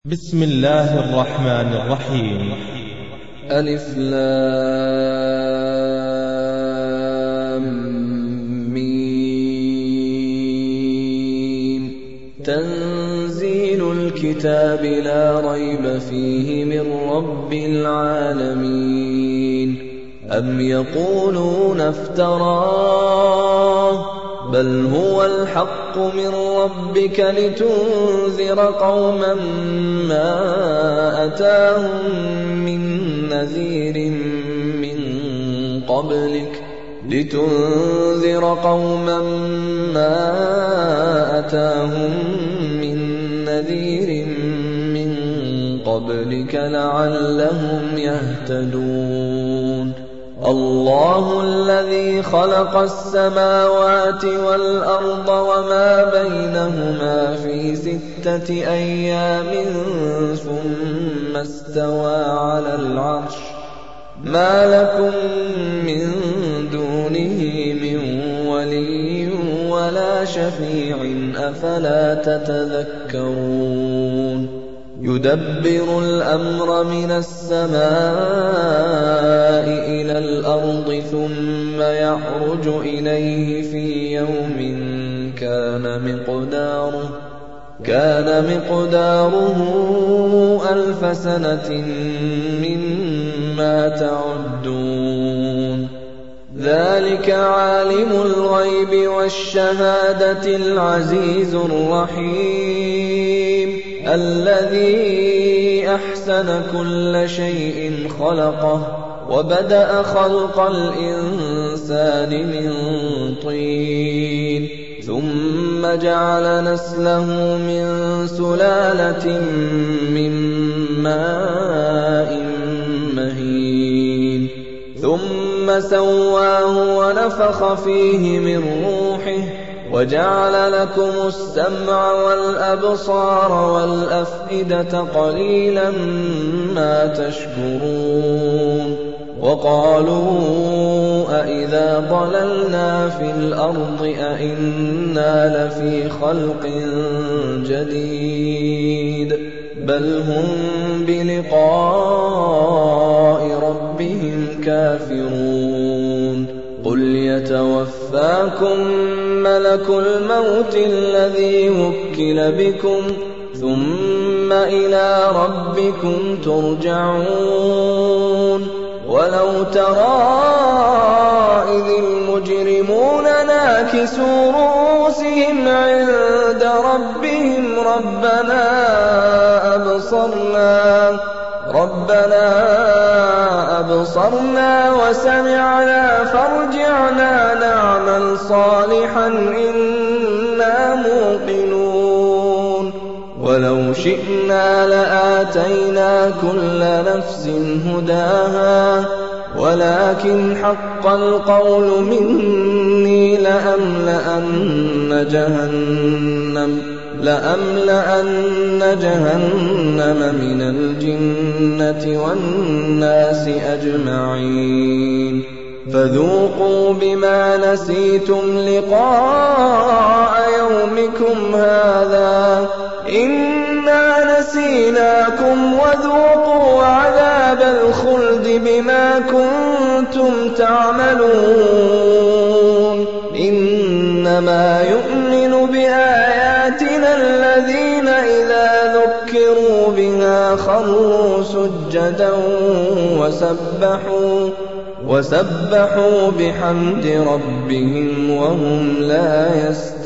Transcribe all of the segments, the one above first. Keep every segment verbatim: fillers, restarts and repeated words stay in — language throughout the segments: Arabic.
بسم الله الرحمن الرحيم. ألف لام ميم. تنزيل الكتاب لا ريب فيه من رب العالمين. أم يقولون افتراه بل هو الحق من ربك لتنذر قوما ما أتاهم من نذير من قبلك لتنذر قوما ما أتاهم من نذير من قبلك لعلهم يهتدون. الله الذي خلق السماوات والأرض وما بينهما في ستة أيام ثم استوى على العرش ما لكم من دونه من ولي ولا شفيع أفلا تتذكرون. يدبر الأمر من السماء إلى الأرض ثم يعرج إليه في يوم كان مقداره كان مقداره ألف سنة مما تعدون. ذلك عالم الغيب والشهادة العزيز الرحيم الذي أحسن كل شيء خلقه وبدأ خلق الإنسان من طين ثم جعل نسله من سلالة من ماء مهين ثم سواه ونفخ فيه من روحه وجعل لكم السمع والأبصار والأفئدة قليلا ما تشكرون. وقالوا أإذا ضللنا في الأرض أإنا لفي خلق جديد بل هم بلقاء ربهم كافرون. قل يتوفاكم ملك الموت الذي وكل بكم ثم إلى ربكم ترجعون. ولو ترى إذ المجرمون ناكسوا رؤوسهم عند ربهم ربنا أبصرنا ربنا أبصرنا وسمعنا فارجعنا نعمل صالحا إنا موقنون. ولو شئنا لآتينا كل نفس هداها ولكن حق القول مني لأملأن جهنم لأملأن جهنم من الجنة والناس أجمعين. فذوقوا بما نسيتم لقاء يومكم هذا إنا نسيناكم وذوقوا عذاب الخلد بما كنتم تعملون. إنما يؤمن بآياتنا الذين إذا ذكروا بها خروا سجدا وسبحوا وسبحوا بحمد ربهم وهم لا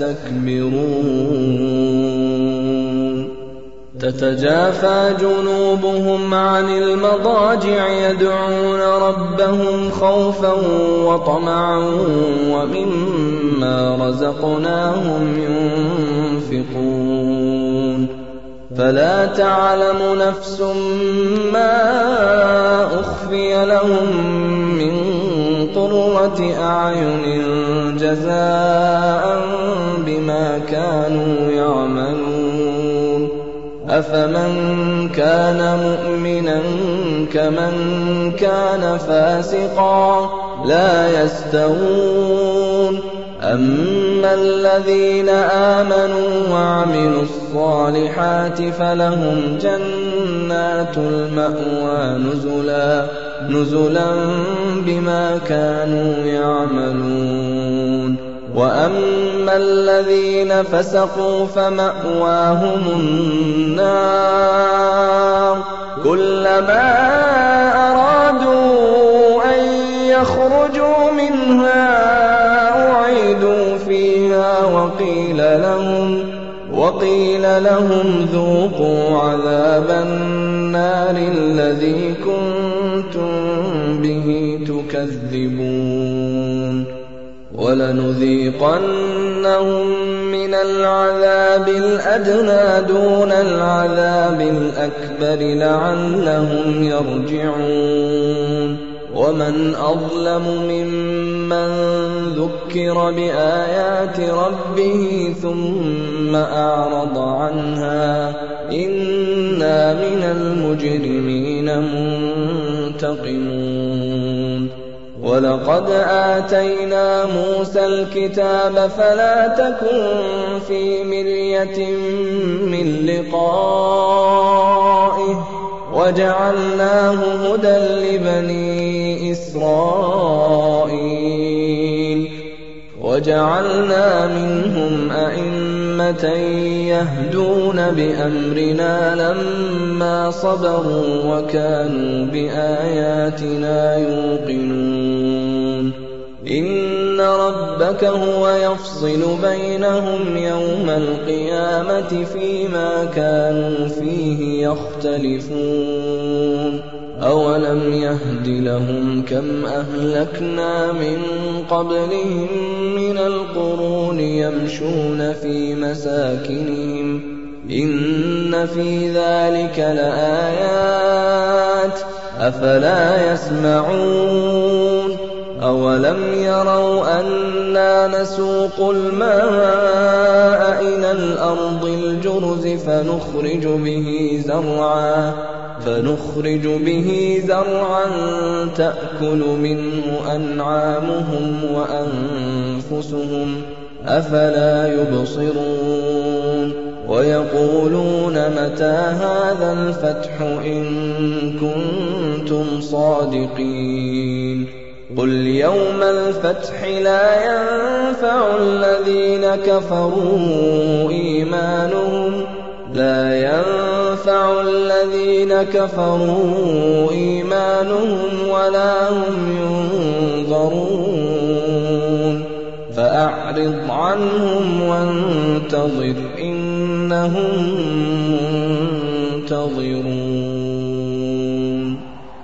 يستكبرون. تتجافى جنوبهم عن المضاجع يدعون ربهم خوفا وطمعا ومما رزقناهم ينفقون. فلا تعلم نفس ما أخفي لهم من قرة أعين جزاء بما كانوا يعملون. أفمن كان مؤمنا كمن كان فاسقا لا يستوون. أَمَّا الَّذِينَ آمَنُوا وَعَمِلُوا الصَّالِحَاتِ فَلَهُمْ جَنَّاتُ الْمَأْوَىٰ نُزُلًا نُزُلًا بِمَا كَانُوا يَعْمَلُونَ وَأَمَّا الَّذِينَ فَسَقُوا فَمَأْوَاهُمُ النَّارُ كُلَّمَا أَرَادُوا أَن يَخْرُجُوا مِنْهَا أُعِيدُوا فِيهَا وَقِيلَ لَهُمْ وَقِيلَ لَهُمْ ذُوقُوا عَذَابَ النَّارِ الَّذِي كُنتُم بِهِ تُكَذِّبُونَ وَلَنُذِيقَنَّهُم مِّنَ الْعَذَابِ الْأَدْنَىٰ دُونَ الْعَذَابِ الْأَكْبَرِ لَعَلَّهُمْ يَرْجِعُونَ وَمَنْ أَظْلَمُ مِمَّن ذُكِّرَ بِآيَاتِ رَبِّهِ ثُمَّ أَعْرَضَ عَنْهَا ۚ إِنَّا مِنَ الْمُجْرِمِينَ مُنتَقِمُونَ وَلَقَدْ آتَيْنَا مُوسَى الْكِتَابَ فَلَا تَكُن فِي مِرْيَةٍ مِّن لِّقَائِهِ وَجَعَلْنَاهُ هُدًى لِّبَنِي إِسْرَائِيلَ وَجَعَلْنَا مِنْهُمْ أَئِمَّةً يَهْدُونَ بِأَمْرِنَا لَمَّا صَبَرُوا وَكَانُوا بِآيَاتِنَا يُوقِنُونَ إِنَّ رَبَّكَ هُوَ يَفْصِلُ بَيْنَهُمْ يَوْمَ الْقِيَامَةِ فِيمَا كَانُوا فِيهِ يَخْتَلِفُونَ أَوَلَمْ يَهْدِ لَهُمْ كَمْ أَهْلَكْنَا مِن قَبْلِهِم مِّنَ الْقُرُونِ يَمْشُونَ فِي مَسَاكِنِهِمْ ۗ إِنَّ فِي ذَٰلِكَ لَآيَاتٍ ۖ أَفَلَا يَسْمَعُونَ أَوَلَمْ يَرَوْا أَنَّا نَسُوقُ الْمَاءَ إِلَى الْأَرْضِ الْجُرُزِ فَنُخْرِجُ بِهِ زَرْعًا فنخرج به زرعا تأكل منه أنعامهم وأنفسهم أفلا يبصرون ويقولون متى هذا الفتح إن كنتم صادقين قل يوم الفتح لا ينفع الذين كفروا إيمانهم لا ينفع الذين كفروا إيمانهم ولا هم ينظرون فأعرض عنهم وانتظر إنهم منتظرون